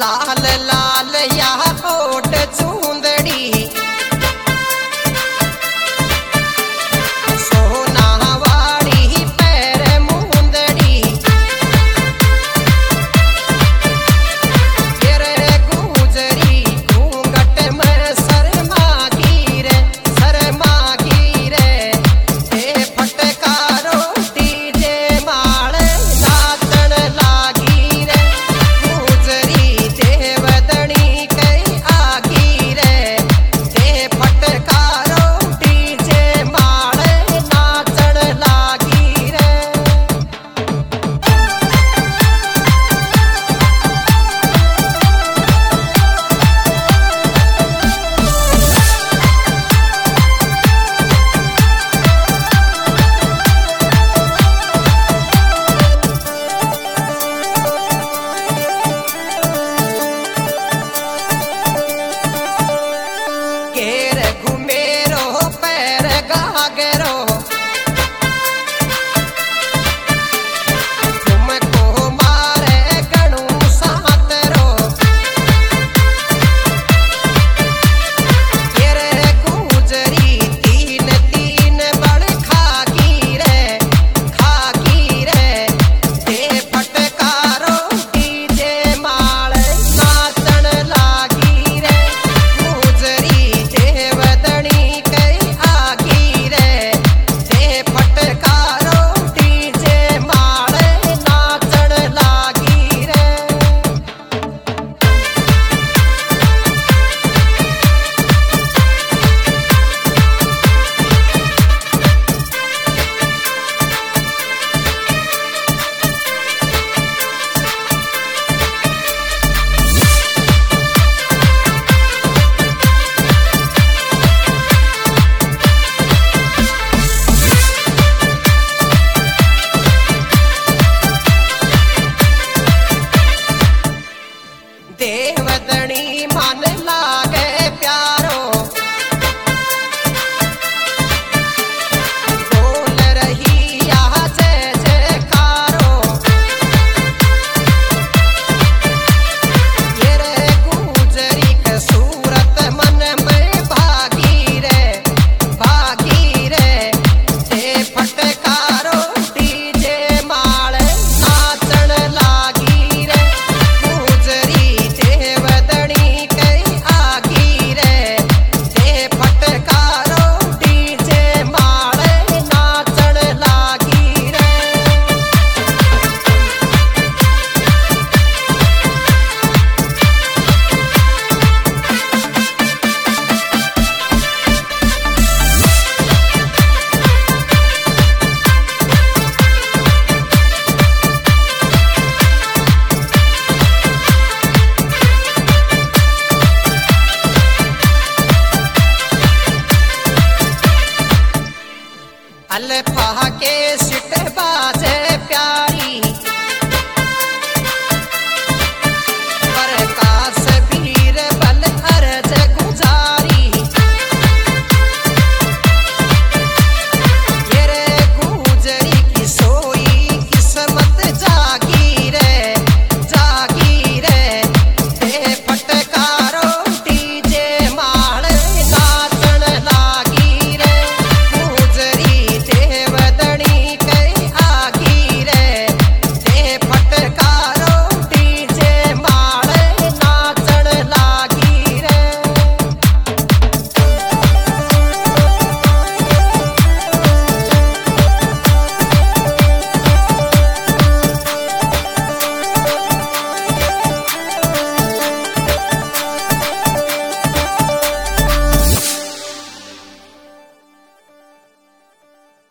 लाल लाल या कोट चूंदड़ी सोना वाली पैर मुंदड़ी गिर गुजरी घूंघट में शर्मा गिरे ए फटकारो डीजे माल नाचन लागी रे गुजरी देवदनी कई आगी रे ए फटकारो डीजे माल नाचन लागी रे। घेर घुमेरो पैर गागरो तुमको मारे गणु सातरो गिर गुजरी तीन तीन बड़ खागी रे ए फटकारो डीजे माल नाचन लागी रे गुजरी देवदनी कई आगी रे ए फटकारो डीजे माल नाचन लागी रे। देवदनी